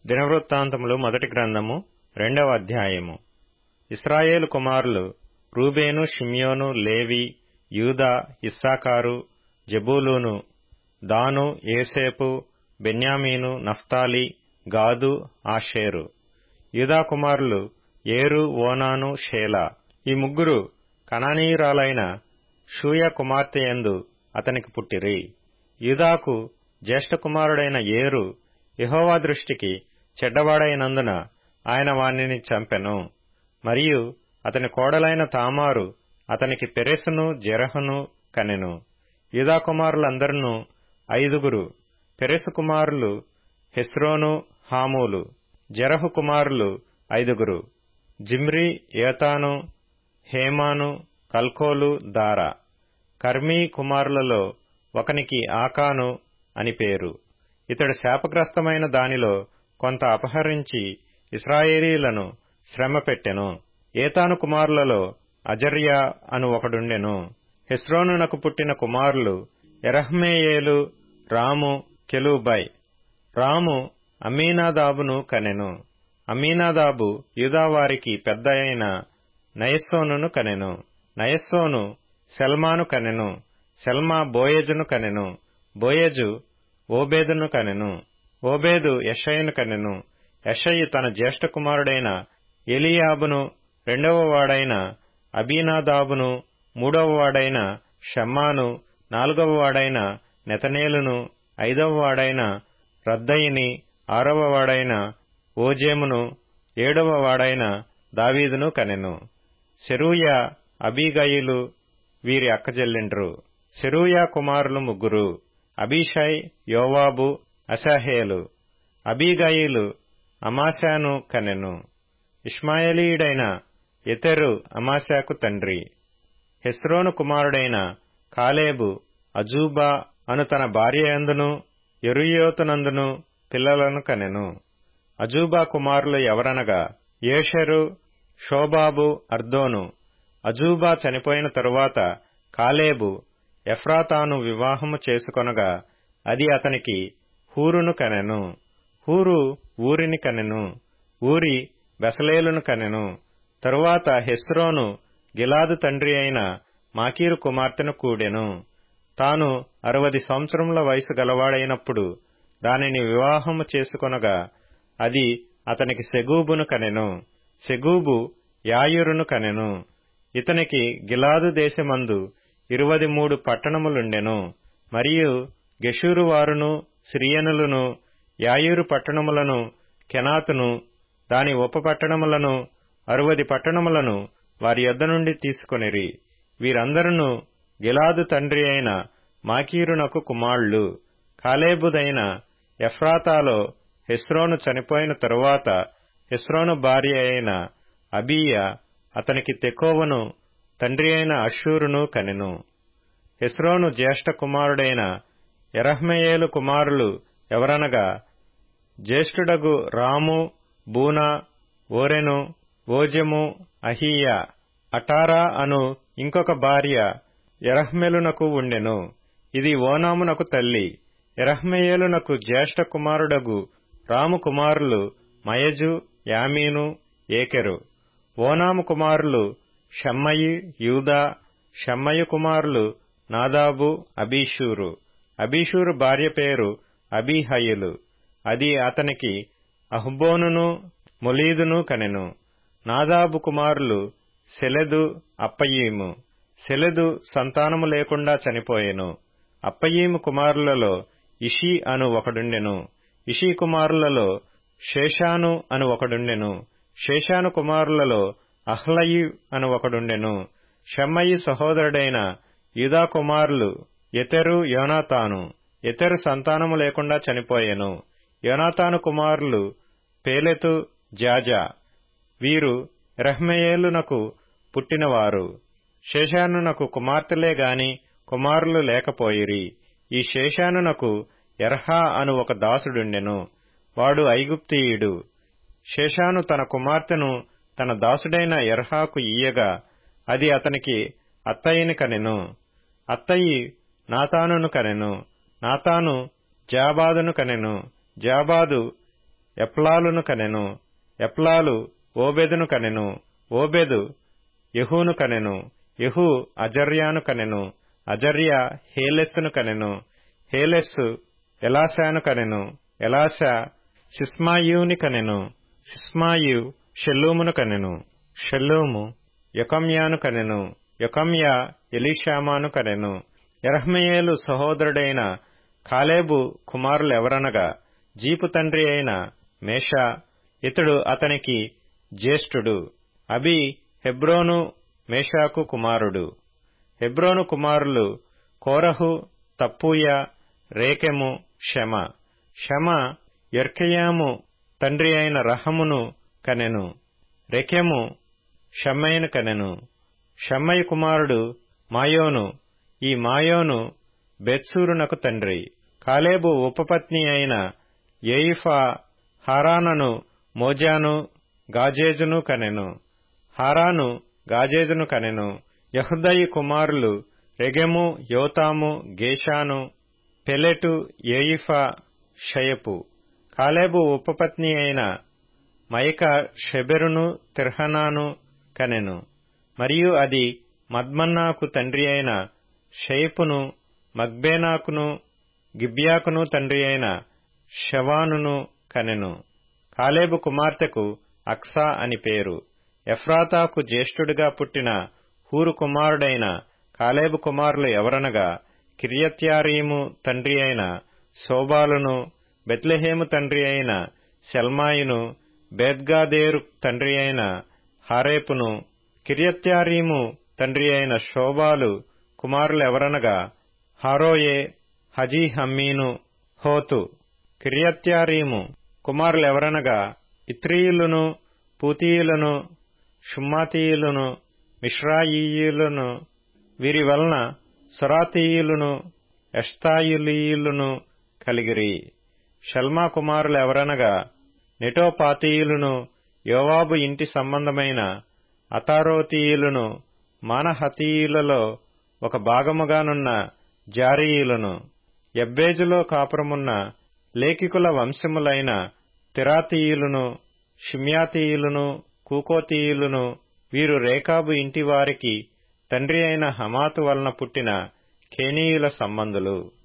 దినవృత్తాంతములు మొదటి గ్రంథము 2వ అధ్యాయము. ఇశ్రాయేలు కుమారులు రూబేను, షిమ్యోను, లేవి, యూదా, ఇస్సాకారు, జెబూలూను, దాను, యోసేపు, బెన్యామీను, నఫ్తాలి, గాదు, ఆషేరు. యూదా కుమారులు ఏరు, ఓనాను, షేలా. ఈ ముగ్గురు కనానీయురాలైన షూయ కుమార్తెయందు అతనికి పుట్టిరి. యూదాకు జ్యేష్ఠ కుమారుడైన ఏరు యెహోవా దృష్టికి చెడ్డవాడైనందున ఆయన వానిని చంపెను. మరియు అతని కోడలైన తామారు అతనికి పెరెసును, జెరహును కనెను. యూదా కుమారులందరును 5. పెరెసు కుమారులు హెస్రోను, హామూలు. జెరహు కుమారులు 5: జిమ్రీ, ఏతాను, హేమాను, కల్కోలు, దారా. కర్మీ కుమారులలో ఒకనికి ఆకాను అని పేరు. ఇతడు శాపగ్రస్తమైన దానిలో కొంత అపహరించి ఇశ్రాయేలీలను శ్రమ పెట్టెను. ఏతాను కుమారులలో అజర్యా అను ఒకడుండెను. హెస్రోనునకు పుట్టిన కుమారులు యెరహ్మెయేలు, రాము, కెలూబై. రాము అమ్మీనాదాబును కనెను. అమ్మీనాదాబు యూదావారికి పెద్ద అయిన నయస్సోనును కనెను. నయస్సోను సెల్మాను కనెను. సెల్మా బోయజును కనెను. బోయజు ఓబేదును కనెను. ఓబేదు యెషయిను కనెను. యెషయి తన జ్యేష్ఠ కుమారుడైన ఎలీయాబును, 2వ వాడైన అబీనాదాబును, 3వ వాడైన షమ్మాను, 4వ వాడైన నెతనేలును, 5వ వాడైన రద్దయిని, 6వ వాడైన ఓజేమును, 7వ వాడైన దావీదును కనెను. సెరూయా, అబీగయిలు వీరి అక్కజెల్లిండ్రు. సెరూయా కుమారులు 3: అబీషై, యోవాబు, అశాహేలు. అబీగయిలు అమాశాను కనెను. ఇష్మాయేలీయుడైన యెతెరు అమాశాకు తండ్రి. హెస్రోను కుమారుడైన కాలేబు అజూబా అను తన భార్యయందును యెరూయోతునందును పిల్లలను కనెను. అజూబా కుమారులు ఎవరనగా యేషెరు, షోబాబు, అర్దోను. అజూబా చనిపోయిన తరువాత కాలేబు ఎఫ్రాతాను వివాహము చేసుకొనగా అది అతనికి హూరును కనెను. హూరు ఊరిని కనెను. ఊరి బెసలేలును కనెను. తరువాత హెస్రోను గిలాదు తండ్రి అయిన మాకీరు కుమార్తెను కూడెను. తాను 60 సంవత్సరముల వయసు గలవాడైనప్పుడు దానిని వివాహము చేసుకొనగా అది అతనికి సెగూబును కనెను. సెగూబు యాయురును కనెను. ఇతనికి గిలాదు దేశమందు 23 పట్టణములుండెను. మరియు గెషూరు వారును, సిరియనులను యాయూరు పట్టణములను, కెనాతును దాని ఉపపట్టణములను, 60 పట్టణములను వారి యొద్ద నుండి తీసుకొనిరి. వీరందరును గిలాదు తండ్రి అయిన మాకీరునకు కుమారులు. కాలేబుదైన ఎఫ్రాతాలో హెస్రోను చనిపోయిన తరువాత హెస్రోను భార్య అయిన అబీయ అతనికి తెకోవను తండ్రి అయిన అషూరును కనెను. హెస్రోను జ్యేష్ఠ కుమారుడైన యెరహ్మెయేలు కుమారులు ఎవరనగా జ్యేష్ఠుడగు రాము, బూనా, ఓరెను, ఓజెము, అహీయా. అటారా అను ఇంకొక భార్య యెరహ్మెలునకు ఉండెను. ఇది ఓనామునకు తల్లి. యెరహ్మెయేలునకు జ్యేష్ఠ కుమారుడగు రాము కుమారులు మయజు, యామీను, ఏకెరు. ఓనాము కుమారులు షమ్మయి, యూదా. షమ్మయి కుమారులు నాదాబు, అబీషూరు. అబీషూరు భార్య పేరు అబీహయిలు. అది అతనికి అహ్బోనును, మొలీదును కనెను. నాదాబు కుమారులు సెలెదు, అప్పయీము. సెలెదు సంతానము లేకుండా చనిపోయెను. అప్పయీము కుమారులలో ఇషీ అను ఒకడుండెను. ఇషీ కుమారులలో షేషాను అను ఒకడుండెను. షేషాను కుమారులలో అహ్లయి అను ఒకడుండెను. షమ్మయి సహోదరుడైన యూదా కుమారులు యెతెరు, యోనాతాను. యెతెరు సంతానము లేకుండా చనిపోయెను. యోనాతాను కుమారులు పేలెతు, జాజా. వీరు యెరహ్మెయేలునకు పుట్టినవారు. షేషానునకు కుమార్తెలే గాని కుమారులు లేకపోయిరి. ఈ షేషానునకు ఎర్హా అను ఒక దాసుడుండెను. వాడు ఐగుప్తీయుడు. షేషాను తన కుమార్తెను తన దాసుడైన ఎర్హాకు ఇయ్యగా అది అతనికి అత్తయిని కనెను. అత్తయి నాతానును కనెను. నాతాను జాబాదును కనెను. జాబాదు ఎప్లాలును కనెను. ఎప్లాలు ఓబెదును కనెను. ఓబెదు యెహూను కనెను. యెహూ అజర్యాను కనెను. అజర్యా హేలెస్సును కనెను. హేలెస్సు ఎలాశాను కనెను. ఎలాశా సిస్మాయుని కనెను. సిస్మాయు షెల్లూమును కనెను. షెల్లూము యొకమ్యాను కనెను. యొకమ్యా ఎలీషామాను కనెను. యెరహ్మెయేలు సహోదరుడైన కాలేబు కుమారులెవరనగా జీపు తండ్రి అయిన మేషా, ఇతడు అతనికి జ్యేష్ఠుడు. అబీ హెబ్రోను మేషాకు కుమారుడు. హెబ్రోను కుమారులు కోరహు, తప్పూయ, రేకెము, షెమ. షెమ యొర్కెయాము తండ్రి అయిన రహమును కనెను. రెకెము షమ్మయిను కనెను. షమ్మయి కుమారుడు మాయోను. ఈ మాయోను బెత్సూరునకు తండ్రి. కాలేబు ఉపపత్ని అయిన యేయిఫా హారానను, మోజాను, గాజేజును కనెను. హారాను గాజేజును కనెను. యహ్దయి కుమారులు రెగెము, యోతాము, గేషాను, పెలెటు, యేయిఫా, షయపు. కాలేబు ఉపపత్ని అయిన మయక షెబెరును, తిర్హనాను కనెను. మరియు అది మద్మన్నాకు తండ్రి అయిన షయపును, మగ్బేనాకును, గిబ్యాకును తండ్రి అయిన షవానును కనెను. కాలేబు కుమార్తెకు అక్సా అని పేరు. ఎఫ్రాతాకు జ్యేష్ఠుడిగా పుట్టిన హూరు కుమారుడైన కాలేబు కుమారులు ఎవరనగా కిర్యత్యారీము తండ్రి అయిన శోబాలును, బెత్లెహేము తండ్రి అయిన సెల్మాయును, బేత్గాదేరు తండ్రి అయిన హారేపును. కిర్యత్యారీము తండ్రి అయిన శోబాలు కుమారులెవరనగా హారోయే, హజీహమ్మీను, హోతు. కిర్యత్యారీము కుమారులెవరనగా ఇత్రీయులను, పూతీయులను, షుమ్మాతీయులను, మిష్రాయీయులను. వీరి వలన సొరాతీయులను, ఎష్తాయులీయులను కలిగిరి. షల్మా కుమారులెవరనగా నెటోపాతీయులను, యోవాబు ఇంటి సంబంధమైన అతారోతీయులను, మానహతీయులలో ఒక భాగముగానున్న జారీయులను. యబ్బేజులో కాపురమున్న లేఖికుల వంశములైన తిరాతీయులను, షిమ్యాతీయులను, కూకోతీయులను. వీరు రేకాబు ఇంటివారికి తండ్రి అయిన హమాతు వలన పుట్టిన కేనీయుల సంబంధులు.